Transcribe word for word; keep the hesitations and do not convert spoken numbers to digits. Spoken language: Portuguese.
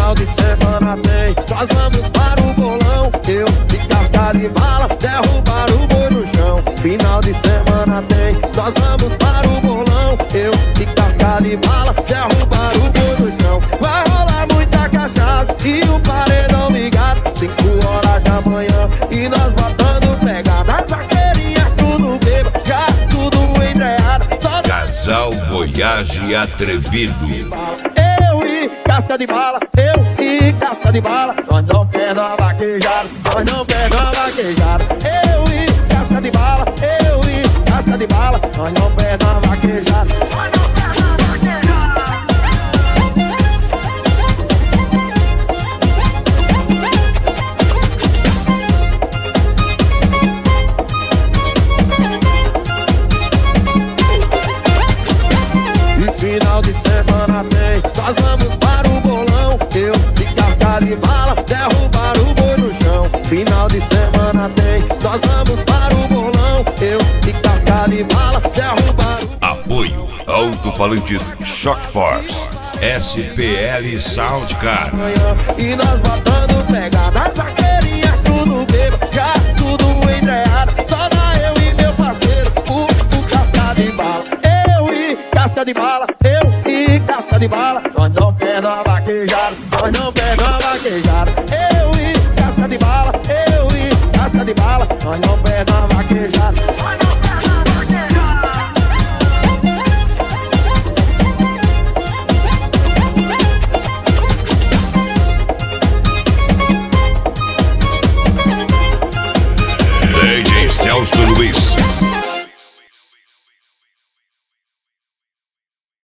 Final de semana tem, nós vamos para o bolão. Eu de casca de bala, derrubar o boi no chão. Final de semana tem, nós vamos para o bolão. Eu de casca de bala, derrubar o boi no chão. Vai rolar muita cachaça e o paredão ligado. Cinco horas da manhã e nós botando pegada. As vaqueirinhas tudo bêbado, já tudo entreado. Casal Voyage Atrevido. Eu e casca de bala, eu e casca de bala. Nós não perdemos a vaquejada, nós não perdemos a vaquejada. Eu e casca de bala, eu e casca de bala. Nós não perdemos a vaquejada. Final de semana tem, nós vamos para o bolão. Eu de casca de bala, derrubar o boi no chão. Final de semana tem, nós vamos para o bolão. Eu de casca de bala, derrubar o... Apoio Alto-Falantes Shock Force S P L Soundcar. E nós botando pegada. As vaqueirinhas tudo bêbado, já tudo entreado. Só dá eu e meu parceiro, o, o casca de bala. Eu e casca de bala, eu e casca de bala. Nós não perdemos a vaquejada, nós não perdemos a vaquejada. Eu e casca de bala, eu e casca de bala. Nós não perdemos a vaquejada. D J Celso Luiz.